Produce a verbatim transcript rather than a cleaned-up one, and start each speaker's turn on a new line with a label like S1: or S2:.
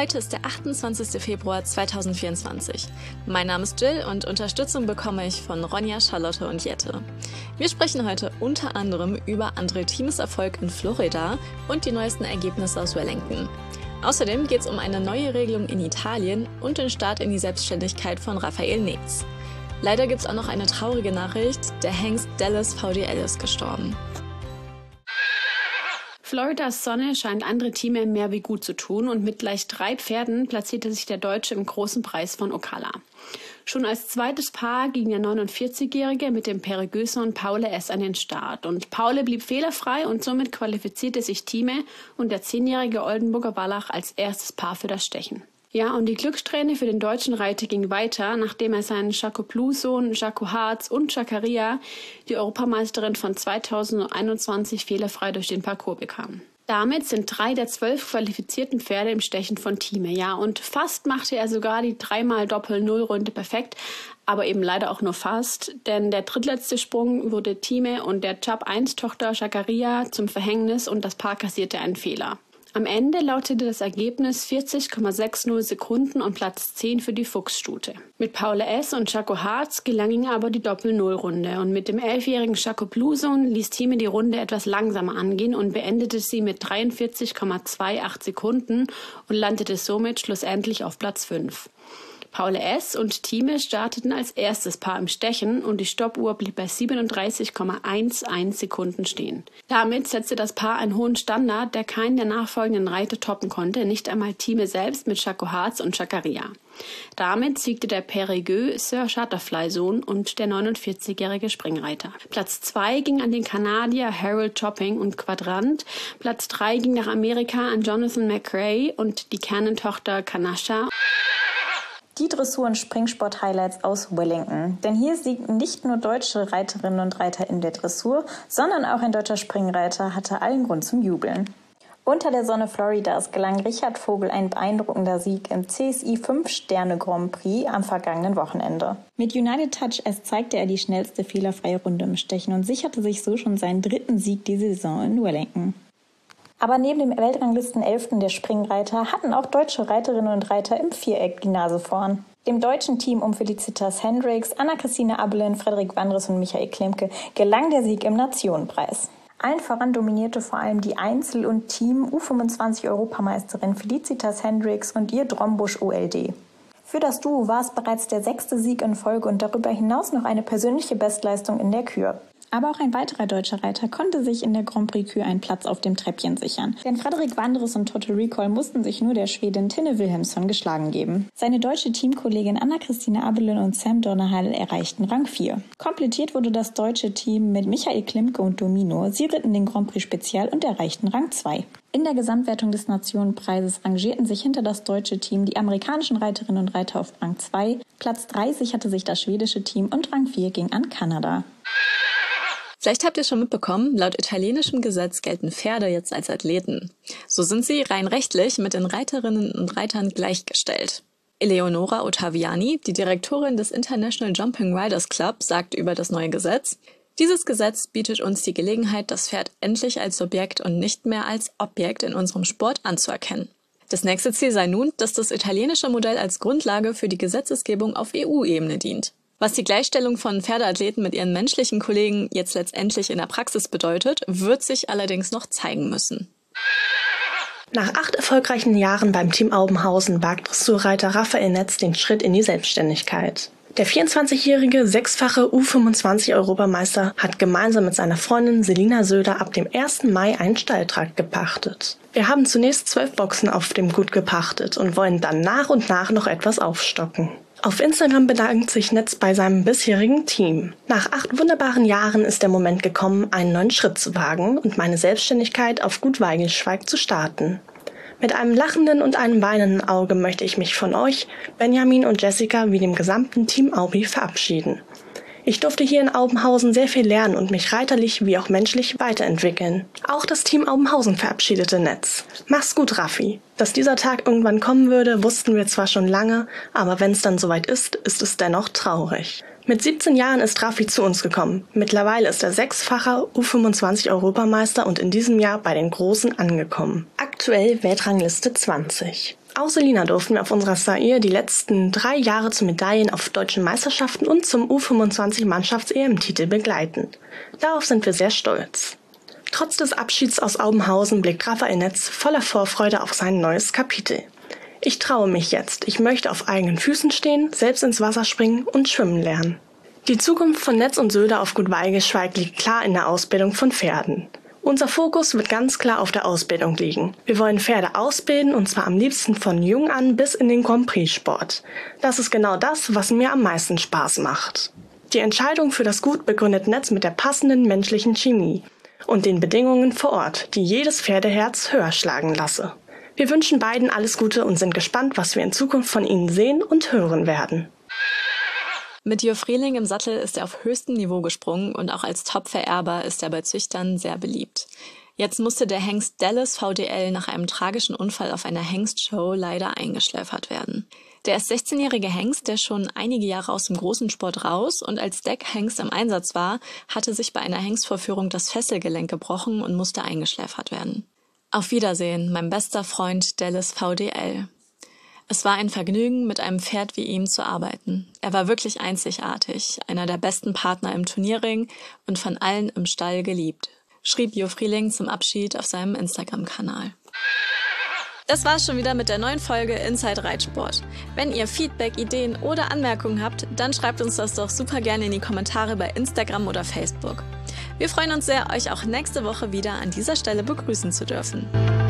S1: Heute ist der achtundzwanzigster Februar zweitausendvierundzwanzig. Mein Name ist Jill und Unterstützung bekomme ich von Ronja, Charlotte und Jette. Wir sprechen heute unter anderem über André Thiemes Erfolg in Florida und die neuesten Ergebnisse aus Wellington. Außerdem geht es um eine neue Regelung in Italien und den Start in die Selbstständigkeit von Rafael Nez. Leider gibt es auch noch eine traurige Nachricht, der Hengst Dallas V D L ist gestorben.
S2: Floridas Sonne scheint André Thieme mehr wie gut zu tun und mit gleich drei Pferden platzierte sich der Deutsche im großen Preis von Ocala. Schon als zweites Paar ging der neunundvierzigjährige mit dem Perigueux-Sohn Paule S. an den Start. Und Paule blieb fehlerfrei und somit qualifizierte sich Thieme und der zehnjährige Oldenburger Wallach als erstes Paar für das Stechen. Ja, und die Glückssträhne für den deutschen Reiter ging weiter, nachdem er seinen Jacoplu-Sohn Jaco Hartz und Jacqueria, die Europameisterin von zweitausendeinundzwanzig, fehlerfrei durch den Parcours bekam. Damit sind drei der zwölf qualifizierten Pferde im Stechen von Thieme. Ja, und fast machte er sogar die dreimal Doppel-Null-Runde perfekt, aber eben leider auch nur fast, denn der drittletzte Sprung wurde Thieme und der Chap eins Tochter Jacqueria zum Verhängnis und das Paar kassierte einen Fehler. Am Ende lautete das Ergebnis vierzig Komma sechzig Sekunden und Platz zehn für die Fuchsstute. Mit Paule S. und Jaco Hartz gelang ihm aber die Doppel-Null-Runde und mit dem elfjährigen Jacoplu-Sohn ließ Thieme die Runde etwas langsamer angehen und beendete sie mit dreiundvierzig Komma achtundzwanzig Sekunden und landete somit schlussendlich auf Platz fünf. Paule S. und Thieme starteten als erstes Paar im Stechen und die Stoppuhr blieb bei siebenunddreißig Komma elf Sekunden stehen. Damit setzte das Paar einen hohen Standard, der keinen der nachfolgenden Reiter toppen konnte, nicht einmal Thieme selbst mit Jaco Hartz und Jacqueria. Damit siegte der Perigueux Sir Shutterfly-Sohn und der neunundvierzigjährige Springreiter. Platz zwei ging an den Kanadier Harold Topping und Quadrant. Platz drei ging nach Amerika an Jonathan McRae und die Cannon-Tochter Kanasha.
S3: Die Dressur- und Springsport-Highlights aus Wellington. Denn hier siegten nicht nur deutsche Reiterinnen und Reiter in der Dressur, sondern auch ein deutscher Springreiter hatte allen Grund zum Jubeln. Unter der Sonne Floridas gelang Richard Vogel ein beeindruckender Sieg im C S I fünf Sterne Grand Prix am vergangenen Wochenende. Mit United Touch S zeigte er die schnellste fehlerfreie Runde im Stechen und sicherte sich so schon seinen dritten Sieg diese Saison in Wellington. Aber neben dem Weltranglisten-Elften der Springreiter hatten auch deutsche Reiterinnen und Reiter im Viereck die Nase vorn. Dem deutschen Team um Felicitas Hendricks, Anna-Christine Abelin, Frederik Wandres und Michael Klemke gelang der Sieg im Nationenpreis. Allen voran dominierte vor allem die Einzel- und Team U fünfundzwanzig-Europameisterin Felicitas Hendricks und ihr Drombusch O L D. Für das Duo war es bereits der sechste Sieg in Folge und darüber hinaus noch eine persönliche Bestleistung in der Kür. Aber auch ein weiterer deutscher Reiter konnte sich in der Grand Prix Kür einen Platz auf dem Treppchen sichern. Denn Frederik Wandres und Toto Recall mussten sich nur der Schwedin Tinne Wilhelmsson geschlagen geben. Seine deutsche Teamkollegin Anna-Christine Abelin und Sam Donaghadel erreichten Rang vier. Komplettiert wurde das deutsche Team mit Michael Klimke und Domino. Sie ritten den Grand Prix Spezial und erreichten Rang zwei. In der Gesamtwertung des Nationenpreises rangierten sich hinter das deutsche Team die amerikanischen Reiterinnen und Reiter auf Rang zwei. Platz drei sicherte sich das schwedische Team und Rang vier ging an Kanada.
S1: Vielleicht habt ihr schon mitbekommen, laut italienischem Gesetz gelten Pferde jetzt als Athleten. So sind sie rein rechtlich mit den Reiterinnen und Reitern gleichgestellt. Eleonora Ottaviani, die Direktorin des International Jumping Riders Club, sagt über das neue Gesetz: Dieses Gesetz bietet uns die Gelegenheit, das Pferd endlich als Subjekt und nicht mehr als Objekt in unserem Sport anzuerkennen. Das nächste Ziel sei nun, dass das italienische Modell als Grundlage für die Gesetzesgebung auf E U-Ebene dient. Was die Gleichstellung von Pferdeathleten mit ihren menschlichen Kollegen jetzt letztendlich in der Praxis bedeutet, wird sich allerdings noch zeigen müssen.
S4: Nach acht erfolgreichen Jahren beim Team Aubenhausen wagt Dressurreiter Rafael Nez den Schritt in die Selbstständigkeit. Der vierundzwanzigjährige sechsfache U fünfundzwanzig-Europameister hat gemeinsam mit seiner Freundin Selina Söder ab dem ersten Mai einen Stalltrakt gepachtet. Wir haben zunächst zwölf Boxen auf dem Gut gepachtet und wollen dann nach und nach noch etwas aufstocken. Auf Instagram bedankt sich Nez bei seinem bisherigen Team. Nach acht wunderbaren Jahren ist der Moment gekommen, einen neuen Schritt zu wagen und meine Selbstständigkeit auf Gut Weigelschweig zu starten. Mit einem lachenden und einem weinenden Auge möchte ich mich von euch, Benjamin und Jessica, wie dem gesamten Team Aubi verabschieden. Ich durfte hier in Aubenhausen sehr viel lernen und mich reiterlich wie auch menschlich weiterentwickeln. Auch das Team Aubenhausen verabschiedete Nez. Mach's gut, Raffi. Dass dieser Tag irgendwann kommen würde, wussten wir zwar schon lange, aber wenn es dann soweit ist, ist es dennoch traurig. Mit siebzehn Jahren ist Raffi zu uns gekommen. Mittlerweile ist er sechsfacher U fünfundzwanzig-Europameister und in diesem Jahr bei den Großen angekommen. Aktuell Weltrangliste zwanzig. Auch Selina durften wir auf unserer Sair die letzten drei Jahre zu Medaillen auf deutschen Meisterschaften und zum U fünfundzwanzig-Mannschafts-E M-Titel begleiten. Darauf sind wir sehr stolz. Trotz des Abschieds aus Aubenhausen blickt Rafael Netz voller Vorfreude auf sein neues Kapitel. Ich traue mich jetzt. Ich möchte auf eigenen Füßen stehen, selbst ins Wasser springen und schwimmen lernen. Die Zukunft von Netz und Söder auf Gut Weilgeschweig liegt klar in der Ausbildung von Pferden. Unser Fokus wird ganz klar auf der Ausbildung liegen. Wir wollen Pferde ausbilden und zwar am liebsten von jung an bis in den Grand Prix-Sport. Das ist genau das, was mir am meisten Spaß macht. Die Entscheidung für das Gut begründet Netz mit der passenden menschlichen Chemie und den Bedingungen vor Ort, die jedes Pferdeherz höher schlagen lasse. Wir wünschen beiden alles Gute und sind gespannt, was wir in Zukunft von ihnen sehen und hören werden.
S1: Mit Jo Frieling im Sattel ist er auf höchstem Niveau gesprungen und auch als Top-Vererber ist er bei Züchtern sehr beliebt. Jetzt musste der Hengst Dallas V D L nach einem tragischen Unfall auf einer Hengstshow leider eingeschläfert werden. Der erst sechzehnjährige Hengst, der schon einige Jahre aus dem großen Sport raus und als Deckhengst im Einsatz war, hatte sich bei einer Hengstvorführung das Fesselgelenk gebrochen und musste eingeschläfert werden. Auf Wiedersehen, mein bester Freund Dallas V D L. Es war ein Vergnügen, mit einem Pferd wie ihm zu arbeiten. Er war wirklich einzigartig, einer der besten Partner im Turnierring und von allen im Stall geliebt, schrieb Jo Frieling zum Abschied auf seinem Instagram-Kanal. Das war's schon wieder mit der neuen Folge Inside Reitsport. Wenn ihr Feedback, Ideen oder Anmerkungen habt, dann schreibt uns das doch super gerne in die Kommentare bei Instagram oder Facebook. Wir freuen uns sehr, euch auch nächste Woche wieder an dieser Stelle begrüßen zu dürfen.